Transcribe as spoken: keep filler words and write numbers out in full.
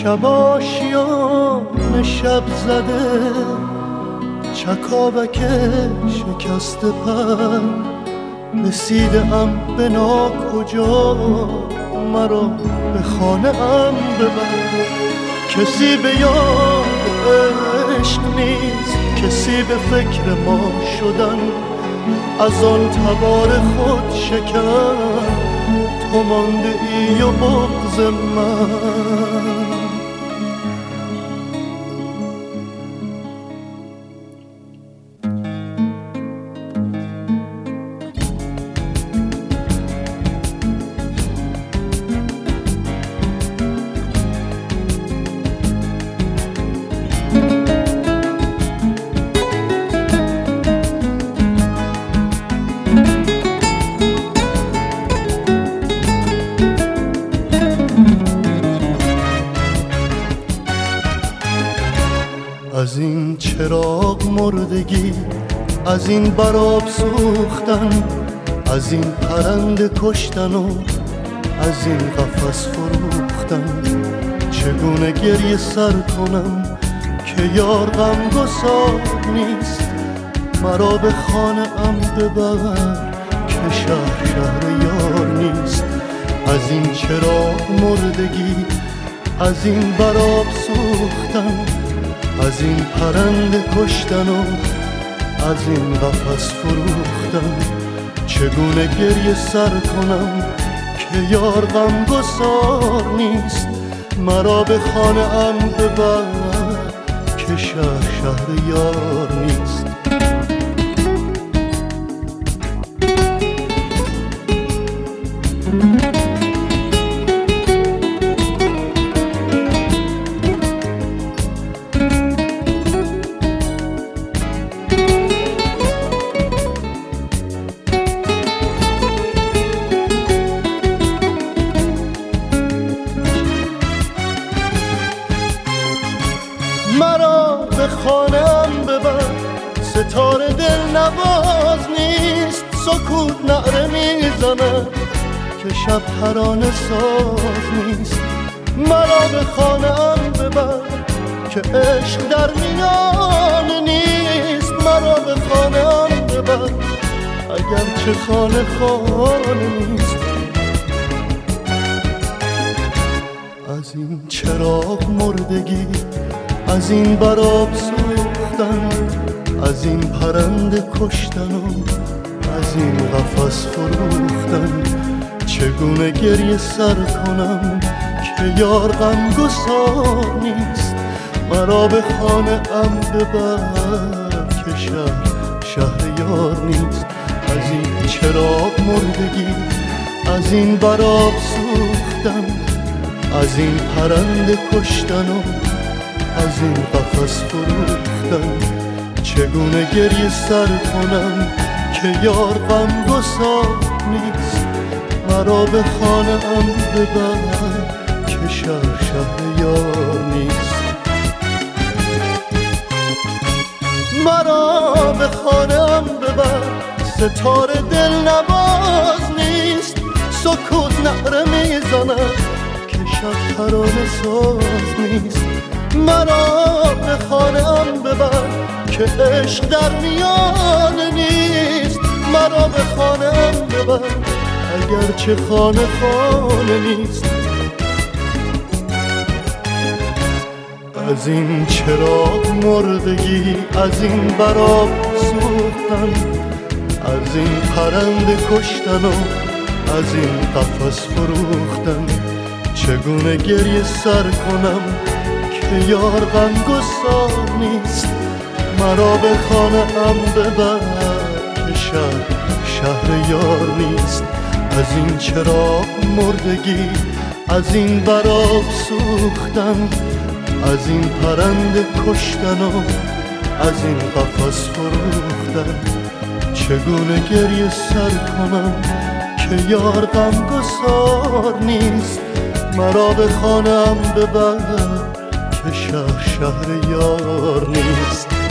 شب آشیان شب زده چکاوک شکست پر رسیدم به ناکجا مرا به خانه ام ببر. کسی به یاد عشق نیست، کسی به فکر ما شدن از آن تبار خود شکن تو مانده ای و بغض من. از این چراغ مردگی، از این براب سوختن، از این پرنده کشتن و از این قفس فروختن. چگونه گریه سر کنم که یار غمگسار نیست، مرا به خانه ام ببر که شهر شهر یار نیست. از این چراغ مردگی، از این براب سوختن، از این پرنده کشتن و از این قفس فروختن. چگونه گریه سر کنم که یار غمگسار نیست، مرا به خانه ام ببر که شهر شهر یار نیست. مرا به خانه‌ام ببر، ستاره دل نواز نیست، سکوت نعره میزند که شب ترانه ساز نیست. مرا به خانه‌ام ببر که عشق در میان نیست، مرا به خانه‌ام ببر اگر چه خانه خانه نیست. از این چراغ مردگی، از این براب سوختن، از این پرنده کشتن و از این قفس فروختن. چگونه گریه سر کنم که یار غمگسار نیست، مرا به خانه ام ببر که شهر شهر یار نیست. از این چراغ مردگی، از این براب سوختن، از این پرنده کشتن و از این قفس فروختن. چگونه گریه سر کنم که یار غمگسار نیست، مرا به خانه ام ببر که شهر شهر یار نیست. مرا به خانه ام ببر، ستاره دل نواز نیست، سکوت نعره میزند که شب ترانه ساز نیست. مرا به خانه ام ببر که عشق در میان نیست، مرا به خانه ام ببر اگر چه خانه خانه نیست. از این چراغ مردگی، از این براب سوختن، از این پرنده کشتن و از این قفس فروختن. چگونه گریه سر کنم که یار غمگسار نیست، مرا به خانه ام ببر که شهر شهر یار نیست. از این چراغ مردگی، از این براب سوختن، از این پرنده کشتن و از این قفس فروختن. چگونه گریه سر کنم که یار غمگسار نیست، مرا به خانه ام ببر که شهر شهر یار نیست.